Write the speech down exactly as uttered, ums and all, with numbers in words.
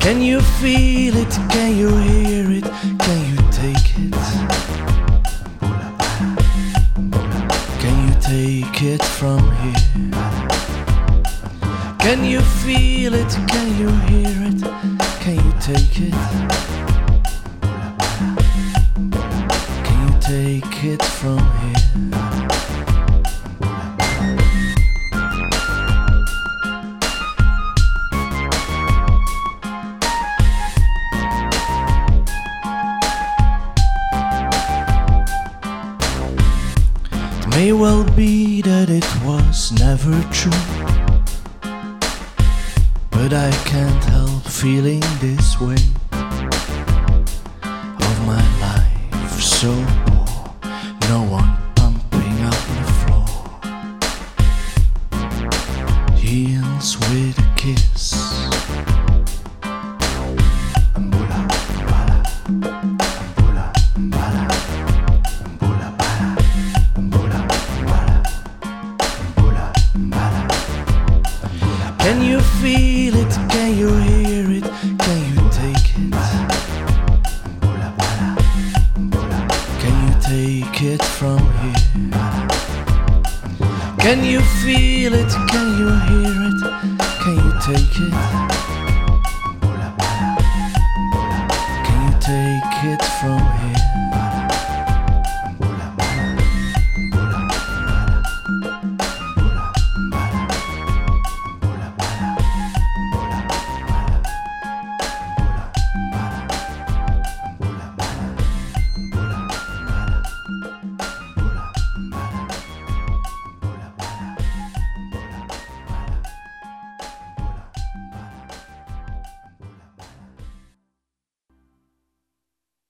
Can you feel it? Can you hear it? Can you take it? Can you take it from here? Can you feel it? Can you hear it? Can you take it? Can you take it from here? May well be that it was never true, but I can't help feeling this way of my life, so poor, no one pumping up the floor. He ends with a kiss. Ambula, bala, ambula, bala. Can you feel it? Can you hear it? Can you take it? Can you take it from here? Can you feel it? Can you hear it? Can you take it? Can you take it from here?